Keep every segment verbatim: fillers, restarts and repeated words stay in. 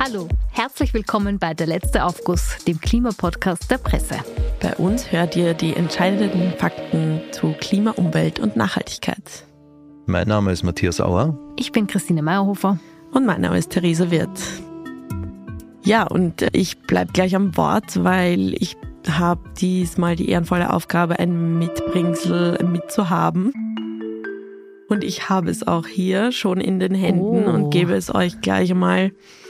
Hallo, herzlich willkommen bei Der letzte Aufguss, dem Klimapodcast der Presse. Bei uns hört ihr die entscheidenden Fakten zu Klima, Umwelt und Nachhaltigkeit. Mein Name ist Matthias Auer. Ich bin Christine Meyerhofer. Und mein Name ist Theresa Wirth. Ja, und ich bleibe gleich am Wort, weil ich habe diesmal die ehrenvolle Aufgabe, ein Mitbringsel mitzuhaben. Und ich habe es auch hier schon in den Händen oh. und gebe es euch gleich mal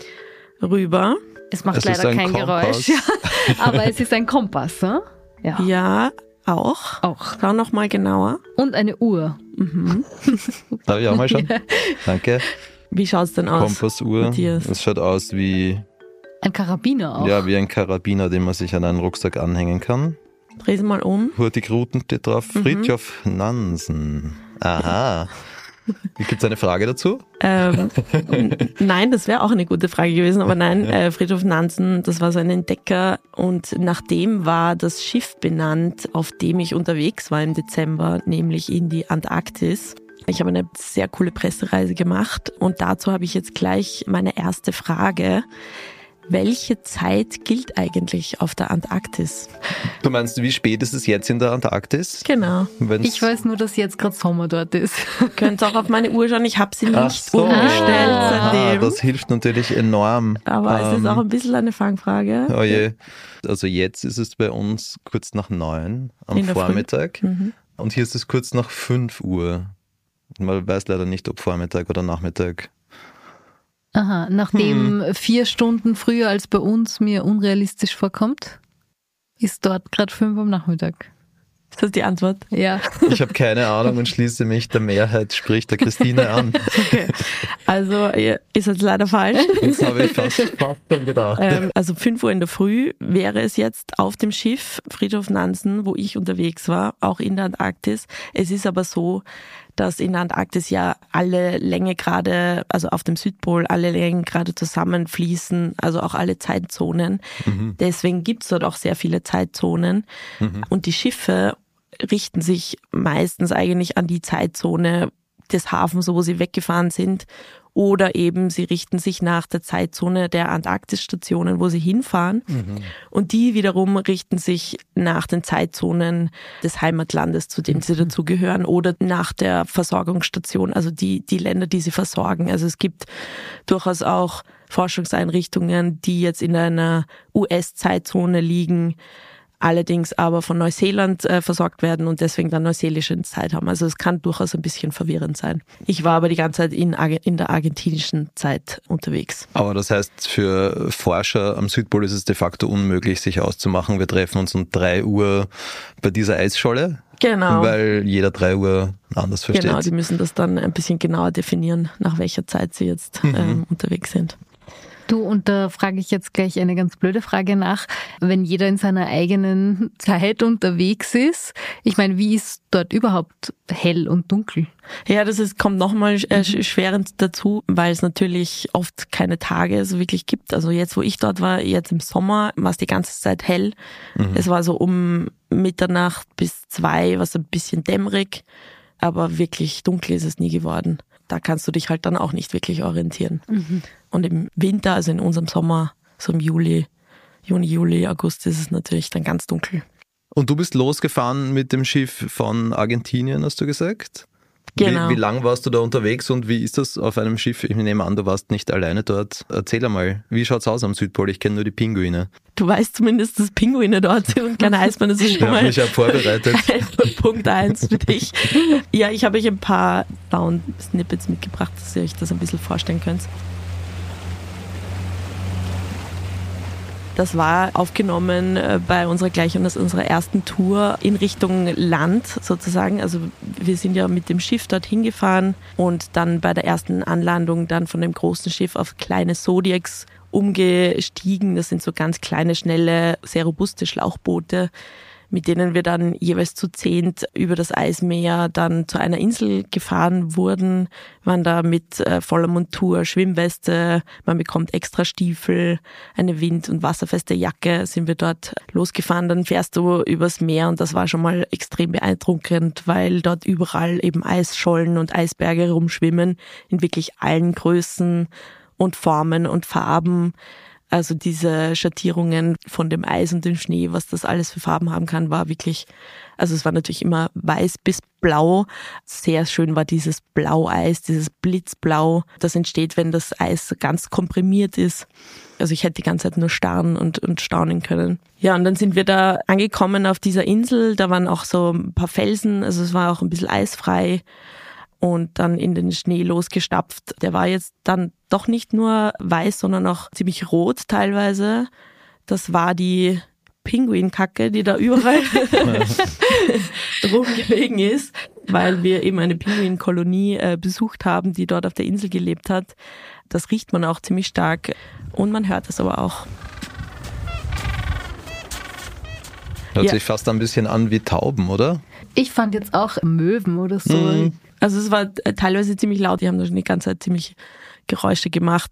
rüber. Es macht es leider kein Kompass. Geräusch, ja, aber es ist ein Kompass, ne? Ja, ja auch. Auch. Schau noch mal genauer. Und eine Uhr. Mhm. Darf ich auch mal schauen? Ja. Danke. Wie schaut es denn aus? Kompassuhr. Matthias? Es schaut aus wie... Ein Karabiner auch. Ja, wie ein Karabiner, den man sich an einen Rucksack anhängen kann. Dreh sie mal um. Hurtigruten steht drauf. Mhm. Fridtjof Nansen. Aha. Gibt es eine Frage dazu? Ähm, nein, das wäre auch eine gute Frage gewesen, aber nein, äh, Fridtjof Nansen, das war so ein Entdecker und nach dem war das Schiff benannt, auf dem ich unterwegs war im Dezember, nämlich in die Antarktis. Ich habe eine sehr coole Pressereise gemacht und dazu habe ich jetzt gleich meine erste Frage. Welche Zeit gilt eigentlich auf der Antarktis? Du meinst, wie spät ist es jetzt in der Antarktis? Genau. Wenn's Ich weiß nur, dass jetzt gerade Sommer dort ist. Könnt auch auf meine Uhr schauen, ich habe sie nicht Ach so. umgestellt Ah, seitdem. das hilft natürlich enorm. Aber es ist Ähm, auch ein bisschen eine Fangfrage. Oh je. Also jetzt ist es bei uns kurz nach neun am In der Früh. Vormittag. Mhm. Und hier ist es kurz nach fünf Uhr. Man weiß leider nicht, ob Vormittag oder Nachmittag. Aha, nachdem Hm. vier Stunden früher als bei uns mir unrealistisch vorkommt, ist dort gerade fünf am Nachmittag. Ist das die Antwort? Ja. Ich habe keine Ahnung und schließe mich der Mehrheit, sprich der Christine an. Okay. Also ja, ist jetzt leider falsch. Das habe ich fast, fast schon gedacht. Ähm, also fünf Uhr in der Früh wäre es jetzt auf dem Schiff Fridtjof Nansen, wo ich unterwegs war, auch in der Antarktis. Es ist aber so, dass in der Antarktis ja alle Längegrade, also auf dem Südpol, alle Längegrade zusammenfließen, also auch alle Zeitzonen. Mhm. Deswegen gibt's dort auch sehr viele Zeitzonen. Mhm. Und die Schiffe richten sich meistens eigentlich an die Zeitzone des Hafens, wo sie weggefahren sind. Oder eben sie richten sich nach der Zeitzone der Antarktisstationen, wo sie hinfahren. Mhm. Und die wiederum richten sich nach den Zeitzonen des Heimatlandes, zu dem sie dazugehören, oder nach der Versorgungsstation, also die, die Länder, die sie versorgen. Also es gibt durchaus auch Forschungseinrichtungen, die jetzt in einer U S-Zeitzone liegen, allerdings aber von Neuseeland äh, versorgt werden und deswegen dann neuseelische Zeit haben. Also es kann durchaus ein bisschen verwirrend sein. Ich war aber die ganze Zeit in, Arge- in der argentinischen Zeit unterwegs. Aber das heißt, für Forscher am Südpol ist es de facto unmöglich, sich auszumachen, wir treffen uns um drei Uhr bei dieser Eisscholle, Genau. weil jeder drei Uhr anders versteht. Genau, die müssen das dann ein bisschen genauer definieren, nach welcher Zeit sie jetzt Mhm. ähm, unterwegs sind. Du, und da frage ich jetzt gleich eine ganz blöde Frage nach. Wenn jeder in seiner eigenen Zeit unterwegs ist, ich meine, wie ist dort überhaupt hell und dunkel? Ja, das ist, kommt nochmal äh, schwerend dazu, weil es natürlich oft keine Tage so wirklich gibt. Also jetzt, wo ich dort war, jetzt im Sommer, war es die ganze Zeit hell. Mhm. Es war so um Mitternacht bis zwei, was ein bisschen dämmerig, aber wirklich dunkel ist es nie geworden. Da kannst du dich halt dann auch nicht wirklich orientieren. Mhm. Und im Winter, also in unserem Sommer, so im Juli, Juni, Juli, August, ist es natürlich dann ganz dunkel. Und du bist losgefahren mit dem Schiff von Argentinien, hast du gesagt? Genau. Wie, wie lang warst du da unterwegs und wie ist das auf einem Schiff? Ich nehme an, du warst nicht alleine dort. Erzähl einmal, wie schaut's aus am Südpol? Ich kenne nur die Pinguine. Du weißt zumindest, dass Pinguine dort sind und keine Eisbären. Das ist Ich schon habe mal mich ja vorbereitet. Punkt eins für dich. Ja, ich habe euch ein paar Sound-Snippets mitgebracht, dass ihr euch das ein bisschen vorstellen könnt. Das war aufgenommen bei unserer gleich und unserer ersten Tour in Richtung Land sozusagen. Also wir sind ja mit dem Schiff dorthin gefahren und dann bei der ersten Anlandung dann von dem großen Schiff auf kleine Zodiacs umgestiegen. Das sind so ganz kleine, schnelle, sehr robuste Schlauchboote, mit denen wir dann jeweils zu zehnt über das Eismeer dann zu einer Insel gefahren wurden. Wir waren da mit äh, voller Montur, Schwimmweste, man bekommt extra Stiefel, eine wind- und wasserfeste Jacke, sind wir dort losgefahren. Dann fährst du übers Meer und das war schon mal extrem beeindruckend, weil dort überall eben Eisschollen und Eisberge rumschwimmen in wirklich allen Größen und Formen und Farben. Also diese Schattierungen von dem Eis und dem Schnee, was das alles für Farben haben kann, war wirklich, also es war natürlich immer weiß bis blau. Sehr schön war dieses Blaueis, dieses Blitzblau. Das entsteht, wenn das Eis ganz komprimiert ist. Also ich hätte die ganze Zeit nur starren und, und staunen können. Ja, und dann sind wir da angekommen auf dieser Insel. Da waren auch so ein paar Felsen, also es war auch ein bisschen eisfrei. Und dann in den Schnee losgestapft. Der war jetzt dann doch nicht nur weiß, sondern auch ziemlich rot teilweise. Das war die Pinguinkacke, die da überall rumgelegen ist, weil wir eben eine Pinguinkolonie äh, besucht haben, die dort auf der Insel gelebt hat. Das riecht man auch ziemlich stark und man hört es aber auch. Hört ja. sich fast ein bisschen an wie Tauben, oder? Ich fand jetzt auch Möwen oder so. Mhm. Also es war teilweise ziemlich laut, die haben da schon die ganze Zeit ziemlich Geräusche gemacht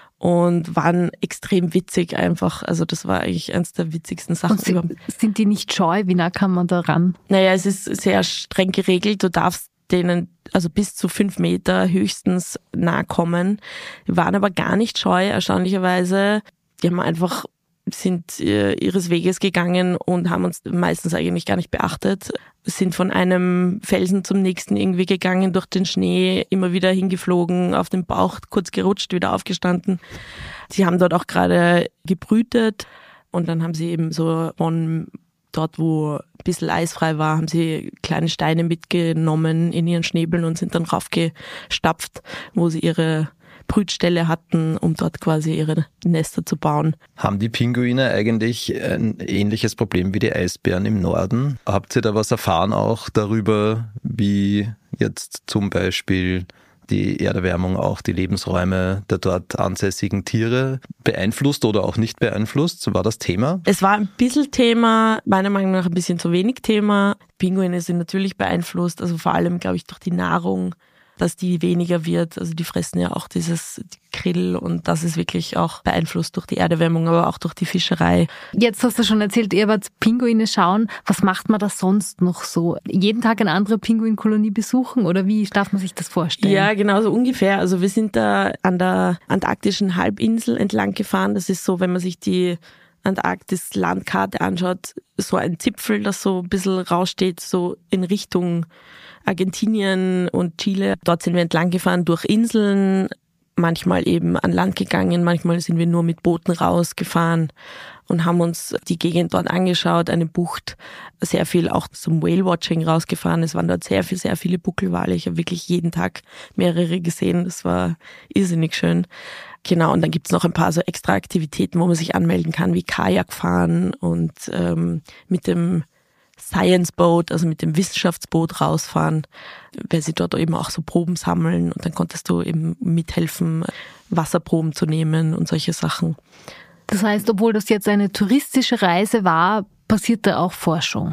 und waren extrem witzig einfach. Also das war eigentlich eines der witzigsten Sachen. Und sind, sind die nicht scheu? Wie nah kann man da ran? Naja, es ist sehr streng geregelt. Du darfst denen also bis zu fünf Meter höchstens nahe kommen. Die waren aber gar nicht scheu, erstaunlicherweise. Die haben einfach sind äh, ihres Weges gegangen und haben uns meistens eigentlich gar nicht beachtet. Sind von einem Felsen zum nächsten irgendwie gegangen, durch den Schnee, immer wieder hingeflogen, auf den Bauch kurz gerutscht, wieder aufgestanden. Sie haben dort auch gerade gebrütet und dann haben sie eben so von dort, wo ein bisschen eisfrei war, haben sie kleine Steine mitgenommen in ihren Schnäbeln und sind dann raufgestapft, wo sie ihre Brütstelle hatten, um dort quasi ihre Nester zu bauen. Haben die Pinguine eigentlich ein ähnliches Problem wie die Eisbären im Norden? Habt ihr da was erfahren auch darüber, wie jetzt zum Beispiel die Erderwärmung auch die Lebensräume der dort ansässigen Tiere beeinflusst oder auch nicht beeinflusst? War das Thema? Es war ein bisschen Thema, meiner Meinung nach ein bisschen zu wenig Thema. Pinguine sind natürlich beeinflusst, also vor allem, glaube ich, durch die Nahrung, dass die weniger wird. Also die fressen ja auch dieses Krill und das ist wirklich auch beeinflusst durch die Erderwärmung, aber auch durch die Fischerei. Jetzt hast du schon erzählt, ihr wart Pinguine schauen. Was macht man da sonst noch so? Jeden Tag eine andere Pinguinkolonie besuchen oder wie darf man sich das vorstellen? Ja, genau so ungefähr. Also wir sind da an der antarktischen Halbinsel entlang gefahren. Das ist so, wenn man sich die Antarktis-Landkarte anschaut, so ein Zipfel, das so ein bisschen raussteht, so in Richtung Argentinien und Chile. Dort sind wir entlang gefahren durch Inseln, manchmal eben an Land gegangen, manchmal sind wir nur mit Booten rausgefahren und haben uns die Gegend dort angeschaut, eine Bucht, sehr viel auch zum Whale-Watching rausgefahren. Es waren dort sehr viel, sehr viele Buckelwale. Ich habe wirklich jeden Tag mehrere gesehen. Das war irrsinnig schön. Genau, und dann gibt's noch ein paar so extra Aktivitäten, wo man sich anmelden kann, wie Kajakfahren und ähm, mit dem Science Boat, also mit dem Wissenschaftsboot rausfahren, weil sie dort eben auch so Proben sammeln und dann konntest du eben mithelfen, Wasserproben zu nehmen und solche Sachen. Das heißt, obwohl das jetzt eine touristische Reise war, passiert da auch Forschung.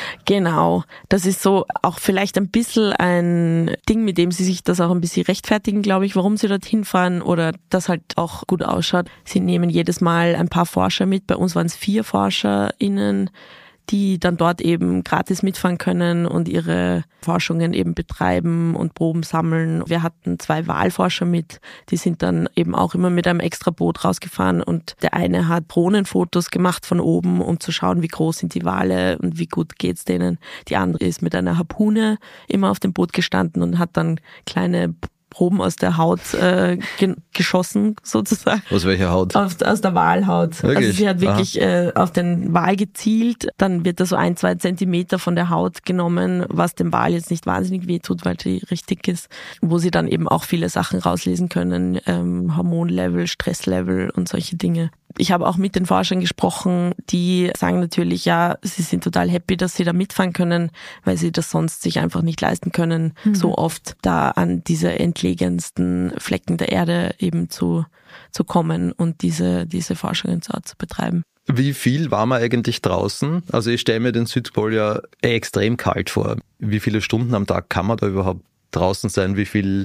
Genau, das ist so auch vielleicht ein bisschen ein Ding, mit dem sie sich das auch ein bisschen rechtfertigen, glaube ich, warum sie dorthin fahren oder das halt auch gut ausschaut. Sie nehmen jedes Mal ein paar Forscher mit, bei uns waren es vier ForscherInnen, die dann dort eben gratis mitfahren können und ihre Forschungen eben betreiben und Proben sammeln. Wir hatten zwei Walforscher mit, die sind dann eben auch immer mit einem extra Boot rausgefahren und der eine hat Drohnenfotos gemacht von oben, um zu schauen, wie groß sind die Wale und wie gut geht's denen. Die andere ist mit einer Harpune immer auf dem Boot gestanden und hat dann kleine Proben aus der Haut äh, ge- geschossen, sozusagen. Aus welcher Haut? Auf, aus der Walhaut. Wirklich? Also sie hat wirklich äh, auf den Wal gezielt, dann wird da so ein, zwei Zentimeter von der Haut genommen, was dem Wal jetzt nicht wahnsinnig weh tut, weil die richtig ist, wo sie dann eben auch viele Sachen rauslesen können, ähm, Hormonlevel, Stresslevel und solche Dinge. Ich habe auch mit den Forschern gesprochen, die sagen natürlich, ja, sie sind total happy, dass sie da mitfahren können, weil sie das sonst sich einfach nicht leisten können, mhm. so oft da an diese entlegensten Flecken der Erde eben zu, zu kommen und diese, diese Forschungen dort zu betreiben. Wie viel war man eigentlich draußen? Also ich stelle mir den Südpol ja extrem kalt vor. Wie viele Stunden am Tag kann man da überhaupt draußen sein? Wie viel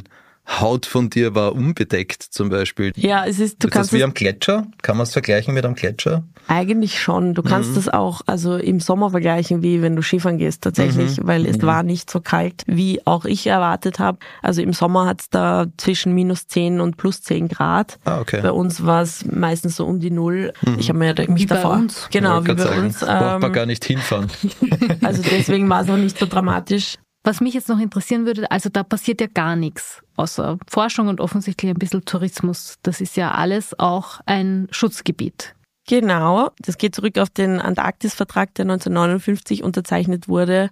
Haut von dir war unbedeckt zum Beispiel. Ja, es ist, du ist kannst das wie das am Gletscher? Kann man es vergleichen mit am Gletscher? eigentlich schon. Du kannst Mhm. das auch also im Sommer vergleichen, wie wenn du Skifahren gehst tatsächlich, Mhm. weil es Mhm. war nicht so kalt, wie auch ich erwartet habe. Also im Sommer hat es da zwischen minus zehn und plus zehn Grad. Ah, okay. Bei uns war es meistens so um die Null. Mhm. Ich habe mir da- mich Wie bei davor... uns. Genau, Ich wie wollte bei gerade uns. sagen, braucht man ähm, gar nicht hinfahren. Also deswegen war es auch nicht so dramatisch. Was mich jetzt noch interessieren würde, also da passiert ja gar nichts, außer Forschung und offensichtlich ein bisschen Tourismus. Das ist ja alles auch ein Schutzgebiet. Genau, das geht zurück auf den Antarktis-Vertrag, der neunzehnhundertneunundfünfzig unterzeichnet wurde.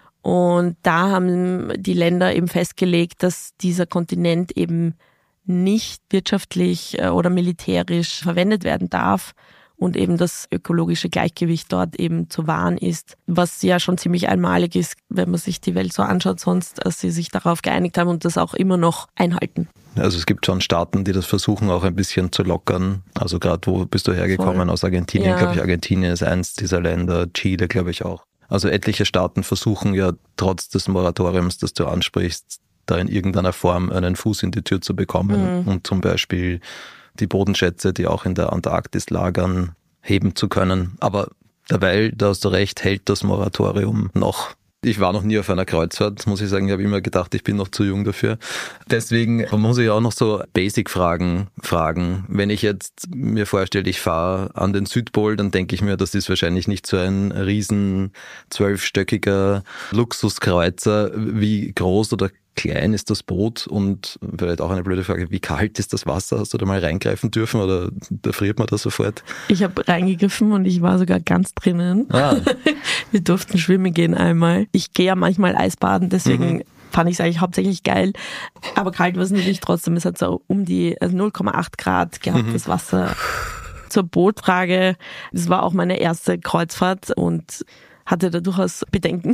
Und da haben die Länder eben festgelegt, dass dieser Kontinent eben nicht wirtschaftlich äh, oder militärisch verwendet werden darf und eben das ökologische Gleichgewicht dort eben zu wahren ist, was ja schon ziemlich einmalig ist, wenn man sich die Welt so anschaut sonst, dass sie sich darauf geeinigt haben und das auch immer noch einhalten. Also es gibt schon Staaten, die das versuchen auch ein bisschen zu lockern. Also gerade wo bist du hergekommen? Voll. Aus Argentinien, Ja. glaube ich. Argentinien ist eins dieser Länder, Chile, glaube ich auch. Also etliche Staaten versuchen ja trotz des Moratoriums, das du ansprichst, da in irgendeiner Form einen Fuß in die Tür zu bekommen Mhm. und zum Beispiel die Bodenschätze, die auch in der Antarktis lagern, heben zu können. Aber derweil, da hast du recht, hält das Moratorium noch. Ich war noch nie auf einer Kreuzfahrt, muss ich sagen. Ich habe immer gedacht, ich bin noch zu jung dafür. Deswegen muss ich auch noch so Basic-Fragen fragen. Wenn ich jetzt mir vorstelle, ich fahre an den Südpol, dann denke ich mir, das ist wahrscheinlich nicht so ein riesen zwölfstöckiger Luxuskreuzer. Wie groß oder klein ist das Boot? Und vielleicht auch eine blöde Frage, wie kalt ist das Wasser? Hast du da mal reingreifen dürfen oder da friert man da sofort? Ich habe reingegriffen und ich war sogar ganz drinnen. Ah. Wir durften schwimmen gehen einmal. Ich gehe ja manchmal Eisbaden, deswegen Mhm. fand ich es eigentlich hauptsächlich geil. Aber kalt war es natürlich trotzdem. Es hat so um die also null Komma acht Grad gehabt, Mhm. das Wasser. Zur Bootfrage, das war auch meine erste Kreuzfahrt und hatte da durchaus Bedenken.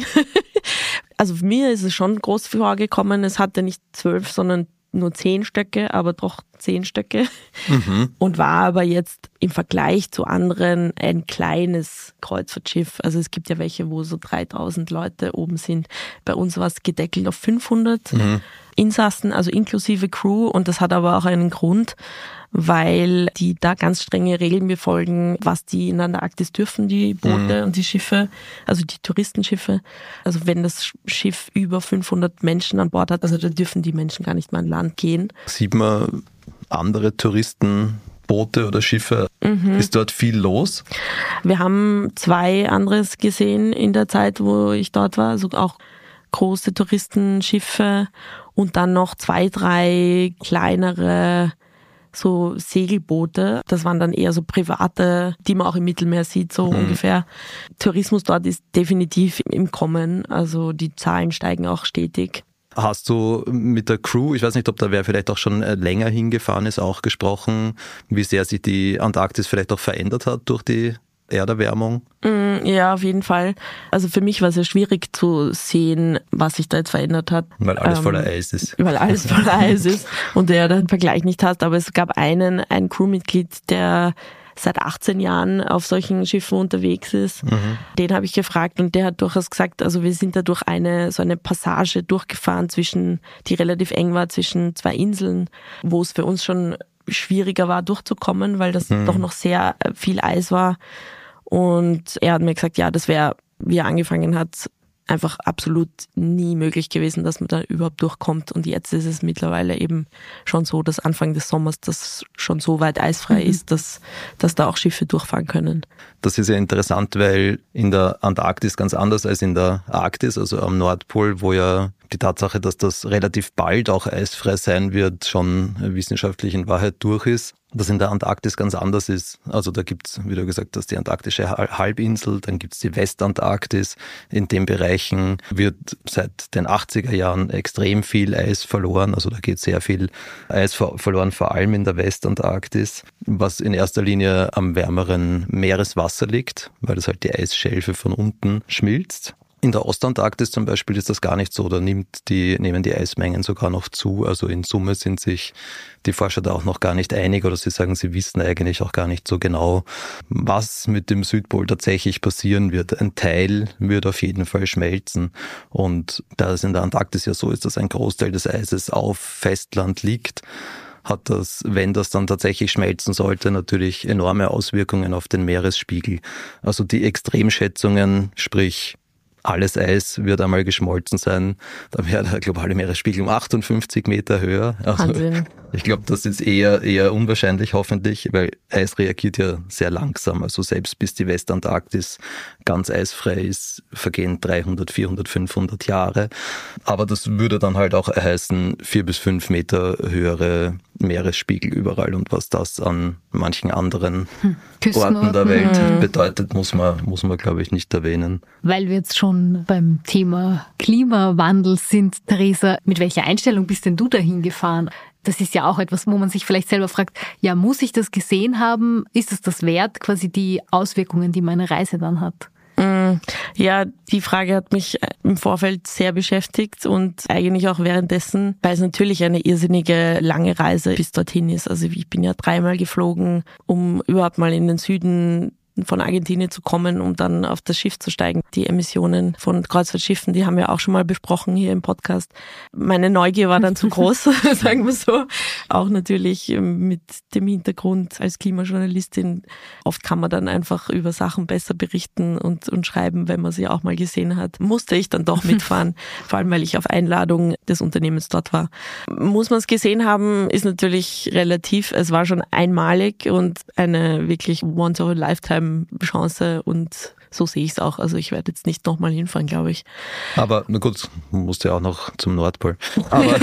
Also für mir ist es schon groß vorgekommen. Es hatte nicht zwölf, sondern nur zehn Stöcke, aber doch zehn Stöcke. Mhm. Und war aber jetzt im Vergleich zu anderen ein kleines Kreuzfahrtschiff. Also es gibt ja welche, wo so dreitausend Leute oben sind. Bei uns war es gedeckelt auf fünfhundert Mhm. Insassen, also inklusive Crew. Und das hat aber auch einen Grund, weil die da ganz strenge Regeln befolgen, was die in der Antarktis dürfen, die Boote und die Schiffe, also die Touristenschiffe. Also wenn das Schiff über fünfhundert Menschen an Bord hat, also da dürfen die Menschen gar nicht mehr an Land gehen. Sieht man andere Touristenboote oder Schiffe? Mhm. Ist dort viel los? Wir haben zwei anderes gesehen in der Zeit, wo ich dort war, also auch große Touristenschiffe und dann noch zwei, drei kleinere so Segelboote. Das waren dann eher so private, die man auch im Mittelmeer sieht, so Mhm. ungefähr. Tourismus dort ist definitiv im Kommen, also die Zahlen steigen auch stetig. Hast du mit der Crew, ich weiß nicht, ob da wer vielleicht auch schon länger hingefahren ist, auch gesprochen, wie sehr sich die Antarktis vielleicht auch verändert hat durch die Erderwärmung? Ja, auf jeden Fall. Also für mich war es ja schwierig zu sehen, was sich da jetzt verändert hat. Weil alles Ähm, voller Eis ist. Weil alles voller Eis ist und der den Vergleich nicht hast. Aber es gab einen, ein Crewmitglied, der seit achtzehn Jahren auf solchen Schiffen unterwegs ist. Mhm. Den habe ich gefragt und der hat durchaus gesagt, also wir sind da durch eine, so eine Passage durchgefahren zwischen, die relativ eng war, zwischen zwei Inseln, wo es für uns schon schwieriger war durchzukommen, weil das Mhm. doch noch sehr viel Eis war. Und er hat mir gesagt, ja, das wäre, wie er angefangen hat, einfach absolut nie möglich gewesen, dass man da überhaupt durchkommt. Und jetzt ist es mittlerweile eben schon so, dass Anfang des Sommers das schon so weit eisfrei Mhm. ist, dass, dass da auch Schiffe durchfahren können. Das ist ja interessant, weil in der Antarktis ganz anders als in der Arktis, also am Nordpol, wo ja die Tatsache, dass das relativ bald auch eisfrei sein wird, schon wissenschaftlich in Wahrheit durch ist, dass in der Antarktis ganz anders ist. Also da gibt's, wie du gesagt hast, die antarktische Halbinsel, dann gibt's die Westantarktis. In den Bereichen wird seit den achtziger Jahren extrem viel Eis verloren. Also da geht sehr viel Eis verloren, vor allem in der Westantarktis, was in erster Linie am wärmeren Meereswasser liegt, weil das halt die Eisschelfe von unten schmilzt. In der Ostantarktis zum Beispiel ist das gar nicht so. Da nimmt die, nehmen die Eismengen sogar noch zu. Also in Summe sind sich die Forscher da auch noch gar nicht einig oder sie sagen, sie wissen eigentlich auch gar nicht so genau, was mit dem Südpol tatsächlich passieren wird. Ein Teil wird auf jeden Fall schmelzen. Und da es in der Antarktis ja so ist, dass ein Großteil des Eises auf Festland liegt, hat das, wenn das dann tatsächlich schmelzen sollte, natürlich enorme Auswirkungen auf den Meeresspiegel. Also die Extremschätzungen, sprich alles Eis wird einmal geschmolzen sein, dann wäre der globale Meeresspiegel um achtundfünfzig Meter höher. Also Wahnsinn. ich glaube, das ist eher, eher unwahrscheinlich hoffentlich, weil Eis reagiert ja sehr langsam. Also selbst bis die Westantarktis ganz eisfrei ist, vergehen dreihundert, vierhundert, fünfhundert Jahre. Aber das würde dann halt auch heißen, vier bis fünf Meter höhere Meeresspiegel überall. Und was das an manchen anderen hm. Orten der Welt hm. bedeutet, muss man, muss man, glaube ich, nicht erwähnen. Weil wir jetzt schon beim Thema Klimawandel sind, Theresa, mit welcher Einstellung bist denn du dahin gefahren? Das ist ja auch etwas, wo man sich vielleicht selber fragt, ja, muss ich das gesehen haben? Ist es das wert, quasi die Auswirkungen, die meine Reise dann hat? Ja, die Frage hat mich im Vorfeld sehr beschäftigt und eigentlich auch währenddessen, weil es natürlich eine irrsinnige lange Reise bis dorthin ist. Also ich bin ja dreimal geflogen, um überhaupt mal in den Süden von Argentinien zu kommen, um dann auf das Schiff zu steigen. Die Emissionen von Kreuzfahrtschiffen, die haben wir auch schon mal besprochen hier im Podcast. Meine Neugier war dann zu groß, sagen wir so. Auch natürlich mit dem Hintergrund als Klimajournalistin. Oft kann man dann einfach über Sachen besser berichten und, und schreiben, wenn man sie auch mal gesehen hat. Musste ich dann doch mitfahren, vor allem weil ich auf Einladung des Unternehmens dort war. Muss man es gesehen haben, ist natürlich relativ. Es war schon einmalig und eine wirklich once-of-a-lifetime Chance und so sehe ich es auch. Also ich werde jetzt nicht nochmal hinfahren, glaube ich. Aber na gut, musst ja auch noch zum Nordpol. Aber,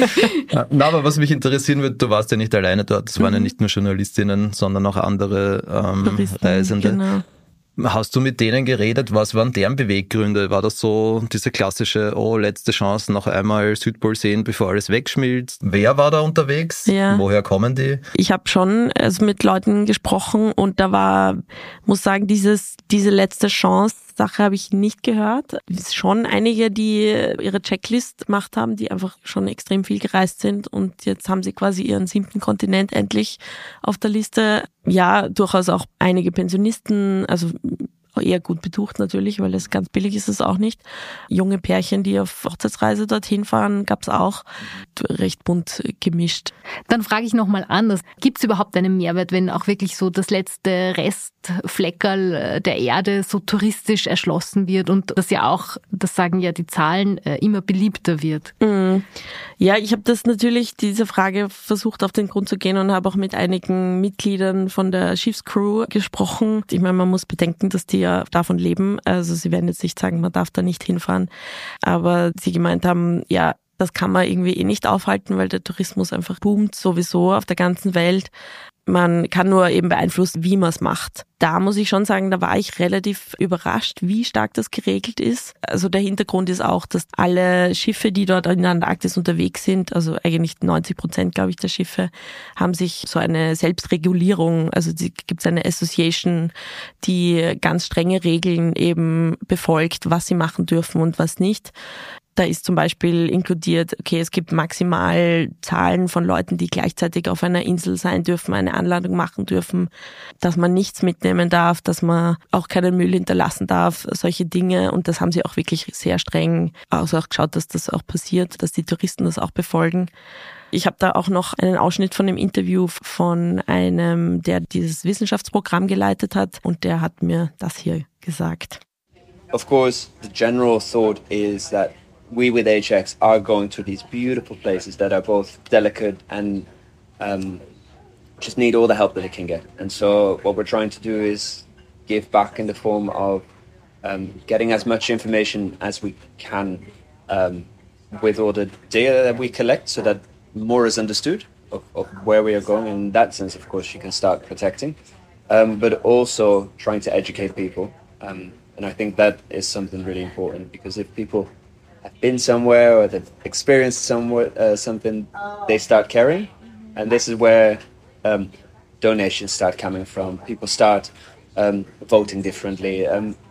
na, aber was mich interessieren würde, du warst ja nicht alleine dort. Es waren mhm. ja nicht nur Journalistinnen, sondern auch andere ähm, Reisende. Genau. Hast du mit denen geredet? Was waren deren Beweggründe? War das so diese klassische, oh, letzte Chance, noch einmal Südpol sehen, bevor alles wegschmilzt? Wer war da unterwegs? Ja. Woher kommen die? Ich habe schon also mit Leuten gesprochen und da war, muss sagen, dieses diese letzte Chance Sache habe ich nicht gehört. Es sind schon einige, die ihre Checklist gemacht haben, die einfach schon extrem viel gereist sind und jetzt haben sie quasi ihren siebten Kontinent endlich auf der Liste. Ja, durchaus auch einige Pensionisten, also eher gut betucht natürlich, weil es ganz billig ist es auch nicht. Junge Pärchen, die auf Hochzeitsreise dorthin fahren, gab es auch. Recht bunt gemischt. Dann frage ich nochmal anders. Gibt es überhaupt einen Mehrwert, wenn auch wirklich so das letzte Restfleckerl der Erde so touristisch erschlossen wird und das ja auch, das sagen ja die Zahlen, immer beliebter wird? Mhm. Ja, ich habe das natürlich, diese Frage versucht auf den Grund zu gehen und habe auch mit einigen Mitgliedern von der Schiffscrew gesprochen. Ich meine, man muss bedenken, dass die ja davon leben. Also sie werden jetzt nicht sagen, man darf da nicht hinfahren. Aber sie gemeint haben, ja, das kann man irgendwie eh nicht aufhalten, weil der Tourismus einfach boomt sowieso auf der ganzen Welt. Man kann nur eben beeinflussen, wie man es macht. Da muss ich schon sagen, da war ich relativ überrascht, wie stark das geregelt ist. Also der Hintergrund ist auch, dass alle Schiffe, die dort in der Antarktis unterwegs sind, also eigentlich neunzig Prozent, glaube ich, der Schiffe, haben sich so eine Selbstregulierung, also gibt es eine Association, die ganz strenge Regeln eben befolgt, was sie machen dürfen und was nicht. Da ist zum Beispiel inkludiert, okay, es gibt maximal Zahlen von Leuten, die gleichzeitig auf einer Insel sein dürfen, eine Anladung machen dürfen, dass man nichts mitnehmen darf, dass man auch keinen Müll hinterlassen darf, solche Dinge. Und das haben sie auch wirklich sehr streng also auch geschaut, dass das auch passiert, dass die Touristen das auch befolgen. Ich habe da auch noch einen Ausschnitt von einem Interview von einem, der dieses Wissenschaftsprogramm geleitet hat und der hat mir das hier gesagt. Of course, the general thought is that we with H X are going to these beautiful places that are both delicate and um, just need all the help that it can get. And so what we're trying to do is give back in the form of um, getting as much information as we can um, with all the data that we collect so that more is understood of, of where we are going. And in that sense, of course, you can start protecting, um, but also trying to educate people. Um, and I think that is something really important because if people have been somewhere or they've experienced somewhere, uh, something, they start caring. And this is where um, donations start coming from. People start um, voting differently. Um,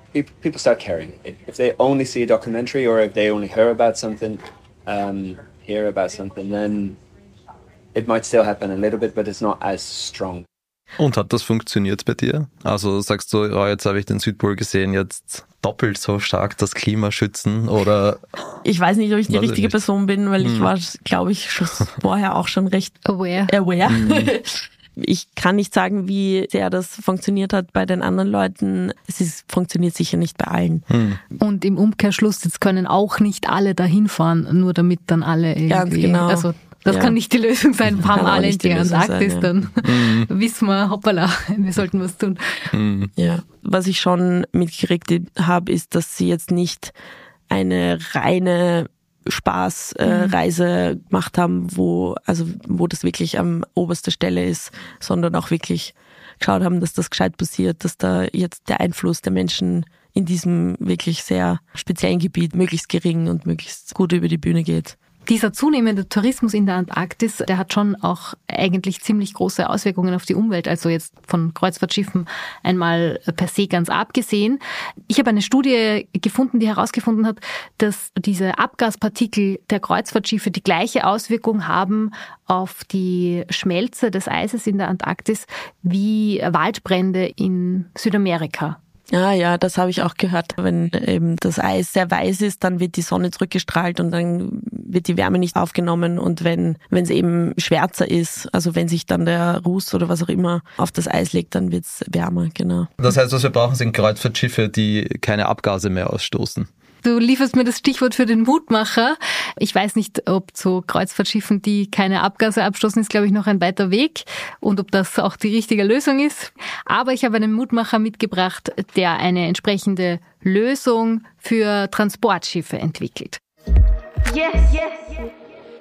people start caring. If they only see a documentary or if they only hear about something, um, hear about something, then it might still happen a little bit, but it's not as strong. Und hat das funktioniert bei dir? Also sagst du, ja, jetzt habe ich den Südpol gesehen, jetzt doppelt so stark das Klima schützen oder? Ich weiß nicht, ob ich die weiß richtige ich Person bin, weil hm. ich war, glaube ich, schon vorher auch schon recht aware. aware. Hm. Ich kann nicht sagen, wie sehr das funktioniert hat bei den anderen Leuten. Es ist, funktioniert sicher nicht bei allen. Hm. Und im Umkehrschluss, jetzt können auch nicht alle dahin fahren, nur damit dann alle irgendwie... Ganz genau. Also das ja. kann nicht die Lösung sein. Fahren wir alle in die Antarktis, ja. dann Mhm. wissen wir, hoppala, wir sollten was tun. Mhm. Ja. Was ich schon mitgekriegt habe, ist, dass sie jetzt nicht eine reine Spaßreise äh, gemacht haben, wo, also, wo das wirklich an oberster Stelle ist, sondern auch wirklich geschaut haben, dass das gescheit passiert, dass da jetzt der Einfluss der Menschen in diesem wirklich sehr speziellen Gebiet möglichst gering und möglichst gut über die Bühne geht. Dieser zunehmende Tourismus in der Antarktis, der hat schon auch eigentlich ziemlich große Auswirkungen auf die Umwelt, also jetzt von Kreuzfahrtschiffen einmal per se ganz abgesehen. Ich habe eine Studie gefunden, die herausgefunden hat, dass diese Abgaspartikel der Kreuzfahrtschiffe die gleiche Auswirkung haben auf die Schmelze des Eises in der Antarktis wie Waldbrände in Südamerika. Ja, ja, das habe ich auch gehört. Wenn eben das Eis sehr weiß ist, dann wird die Sonne zurückgestrahlt und dann wird die Wärme nicht aufgenommen. Und wenn wenn es eben schwärzer ist, also wenn sich dann der Ruß oder was auch immer auf das Eis legt, dann wird es wärmer, genau. Das heißt, was wir brauchen, sind Kreuzfahrtschiffe, die keine Abgase mehr ausstoßen. Du lieferst mir das Stichwort für den Mutmacher. Ich weiß nicht, ob zu Kreuzfahrtschiffen, die keine Abgase abstoßen, ist, glaube ich, noch ein weiter Weg und ob das auch die richtige Lösung ist. Aber ich habe einen Mutmacher mitgebracht, der eine entsprechende Lösung für Transportschiffe entwickelt. Yes, yes, yes.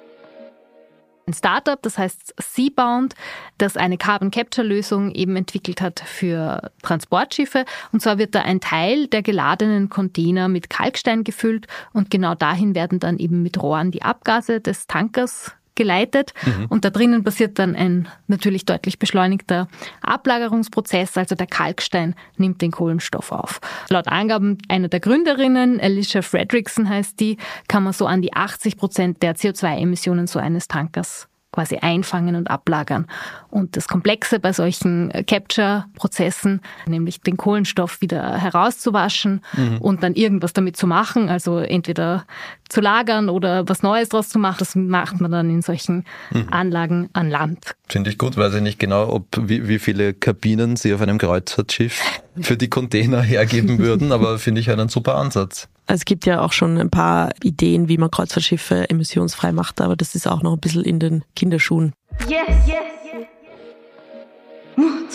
Ein Startup, das heißt Seabound, das eine Carbon-Capture-Lösung eben entwickelt hat für Transportschiffe. Und zwar wird da ein Teil der geladenen Container mit Kalkstein gefüllt und genau dahin werden dann eben mit Rohren die Abgase des Tankers geleitet. Mhm. Und da drinnen passiert dann ein natürlich deutlich beschleunigter Ablagerungsprozess, also der Kalkstein nimmt den Kohlenstoff auf. Laut Angaben einer der Gründerinnen, Alicia Fredrickson heißt die, kann man so an die achtzig Prozent der C O zwei Emissionen so eines Tankers quasi einfangen und ablagern. Und das Komplexe bei solchen Capture-Prozessen, nämlich den Kohlenstoff wieder herauszuwaschen mhm. und dann irgendwas damit zu machen, also entweder zu lagern oder was Neues draus zu machen, das macht man dann in solchen mhm. Anlagen an Land. Finde ich gut, weiß ich nicht genau, ob wie, wie viele Kabinen sie auf einem Kreuzfahrtschiff für die Container hergeben würden, aber finde ich einen super Ansatz. Es gibt ja auch schon ein paar Ideen, wie man Kreuzfahrtschiffe emissionsfrei macht, aber das ist auch noch ein bisschen in den Kinderschuhen. Yes, yes, yes. Mut.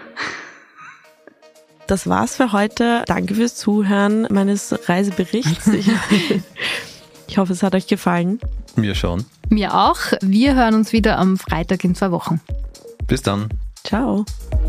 Das war's für heute. Danke fürs Zuhören meines Reiseberichts. Ich, ich hoffe, es hat euch gefallen. Mir schon. Mir auch. Wir hören uns wieder am Freitag in zwei Wochen. Bis dann. Ciao.